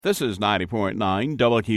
This is 90.9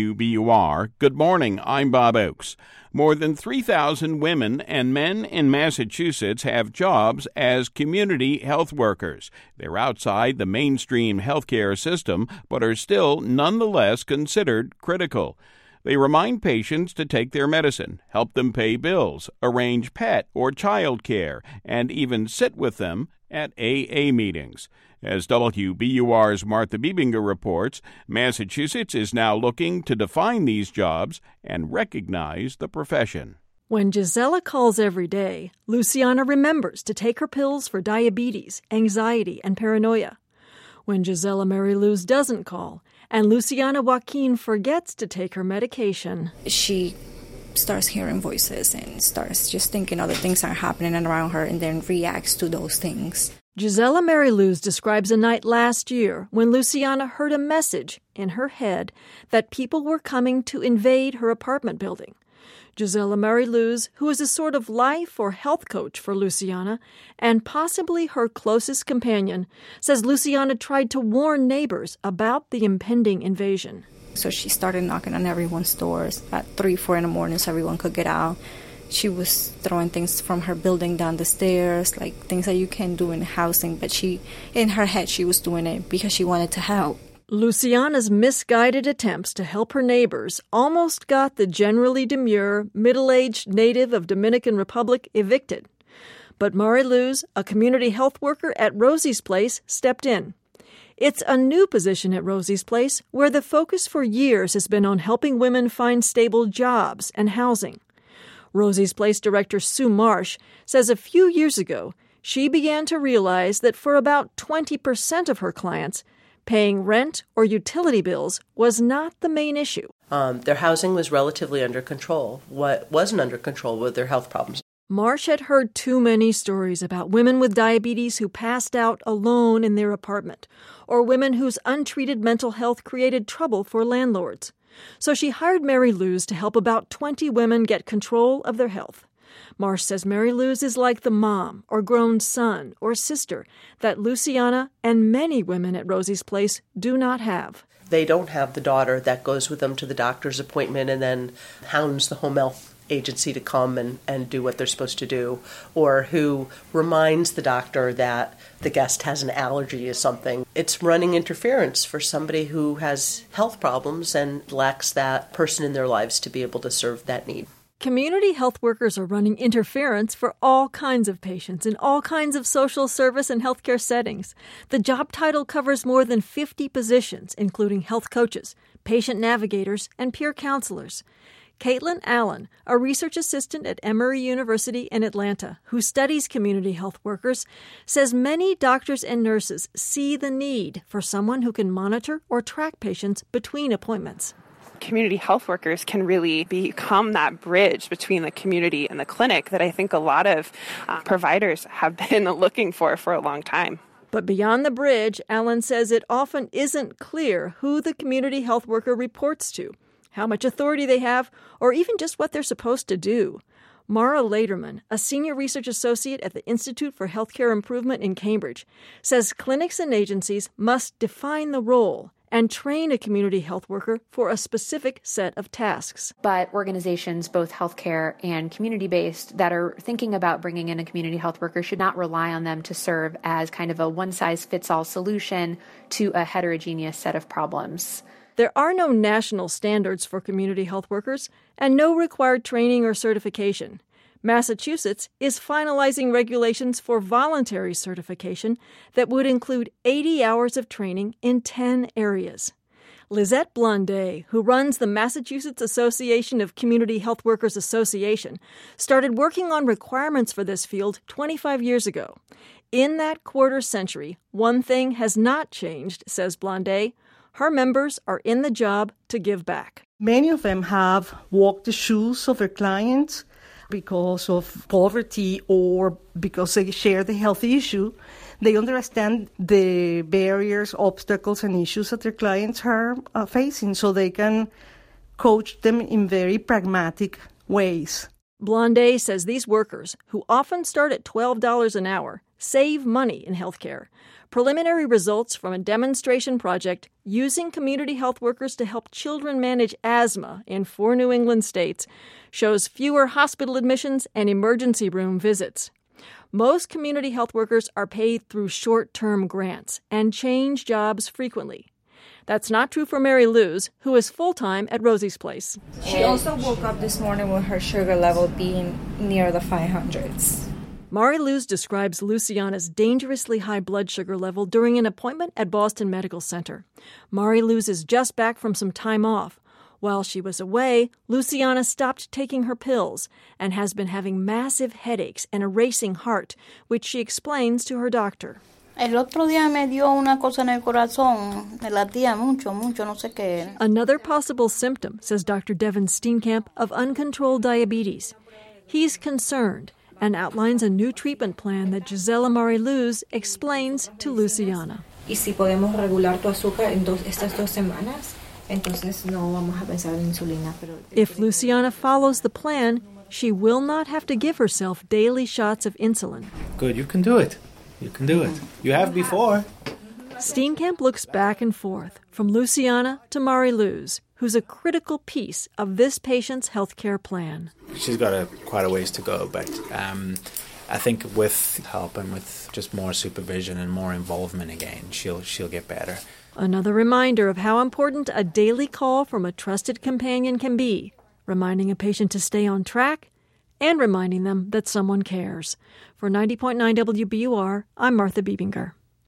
WBUR. Good morning, I'm Bob Oakes. More than 3,000 women and men in Massachusetts have jobs as community health workers. They're outside the mainstream healthcare system, but are still nonetheless considered critical. They remind patients to take their medicine, help them pay bills, arrange pet or child care, and even sit with them at AA meetings. As WBUR's Martha Biebinger reports, Massachusetts is now looking to define these jobs and recognize the profession. When Gisela calls every day, Luciana remembers to take her pills for diabetes, anxiety, and paranoia. When Gisela Mary Luz doesn't call, and Luciana Joaquin forgets to take her medication, she starts hearing voices and starts just thinking other things are happening around her and then reacts to those things. Gisela Mary Luz describes a night last year when Luciana heard a message in her head that people were coming to invade her apartment building. Gisela Mary Luz, who is a sort of life or health coach for Luciana and possibly her closest companion, says Luciana tried to warn neighbors about the impending invasion. So she started knocking on everyone's doors at 3, 4 in the morning so everyone could get out. She was throwing things from her building down the stairs, like things that you can do in housing, but in her head, she was doing it because she wanted to help. Luciana's misguided attempts to help her neighbors almost got the generally demure, middle-aged native of Dominican Republic evicted. But Mary Luz, a community health worker at Rosie's Place, stepped in. It's a new position at Rosie's Place where the focus for years has been on helping women find stable jobs and housing. Rosie's Place director Sue Marsh says a few years ago, she began to realize that for about 20% of her clients, paying rent or utility bills was not the main issue. Their housing was relatively under control. What wasn't under control were their health problems. Marsh had heard too many stories about women with diabetes who passed out alone in their apartment, or women whose untreated mental health created trouble for landlords. So she hired Mary Luz to help about 20 women get control of their health. Marsh says Mary Luz is like the mom or grown son or sister that Luciana and many women at Rosie's Place do not have. They don't have the daughter that goes with them to the doctor's appointment and then hounds the home health agency to come and do what they're supposed to do, or who reminds the doctor that the guest has an allergy or something. It's running interference for somebody who has health problems and lacks that person in their lives to be able to serve that need. Community health workers are running interference for all kinds of patients in all kinds of social service and healthcare settings. The job title covers more than 50 positions, including health coaches, patient navigators, and peer counselors. Caitlin Allen, a research assistant at Emory University in Atlanta, who studies community health workers, says many doctors and nurses see the need for someone who can monitor or track patients between appointments. Community health workers can really become that bridge between the community and the clinic that I think a lot of providers have been looking for a long time. But beyond the bridge, Allen says it often isn't clear who the community health worker reports to, how much authority they have, or even just what they're supposed to do. Mara Laderman, a senior research associate at the Institute for Healthcare Improvement in Cambridge, says clinics and agencies must define the role and train a community health worker for a specific set of tasks. But organizations, both healthcare and community-based, that are thinking about bringing in a community health worker should not rely on them to serve as kind of a one-size-fits-all solution to a heterogeneous set of problems. There are no national standards for community health workers and no required training or certification. Massachusetts is finalizing regulations for voluntary certification that would include 80 hours of training in 10 areas. Lizette Blondet, who runs the Massachusetts Association of Community Health Workers Association, started working on requirements for this field 25 years ago. In that quarter century, one thing has not changed, says Blondet. Her members are in the job to give back. Many of them have walked the shoes of their clients because of poverty or because they share the health issue. They understand the barriers, obstacles, and issues that their clients are facing, so they can coach them in very pragmatic ways. Blondet says these workers, who often start at $12 an hour, save money in healthcare. Preliminary results from a demonstration project using community health workers to help children manage asthma in 4 New England states shows fewer hospital admissions and emergency room visits. Most community health workers are paid through short-term grants and change jobs frequently. That's not true for Mary Luz, who is full-time at Rosie's Place. She also woke up this morning with her sugar level being near the 500s. Mary Luz describes Luciana's dangerously high blood sugar level during an appointment at Boston Medical Center. Mary Luz is just back from some time off. While she was away, Luciana stopped taking her pills and has been having massive headaches and a racing heart, which she explains to her doctor. El otro día me dio una cosa en el corazón, me latía mucho, no sé qué. Another possible symptom, says Dr. Devin Steenkamp, of uncontrolled diabetes. He's concerned and outlines a new treatment plan that Gisela Mari Luz explains to Luciana. Y si podemos regular tu azúcar en estas 2 semanas, entonces no vamos a pensar en insulina. If Luciana follows the plan, she will not have to give herself daily shots of insulin. Good, you can do it. You can do it. You have before. Steenkamp looks back and forth from Luciana to Mari Luz, who's a critical piece of this patient's healthcare plan. She's got quite a ways to go, but I think with help and with just more supervision and more involvement again, she'll get better. Another reminder of how important a daily call from a trusted companion can be, reminding a patient to stay on track and reminding them that someone cares. For 90.9 WBUR, I'm Martha Biebinger.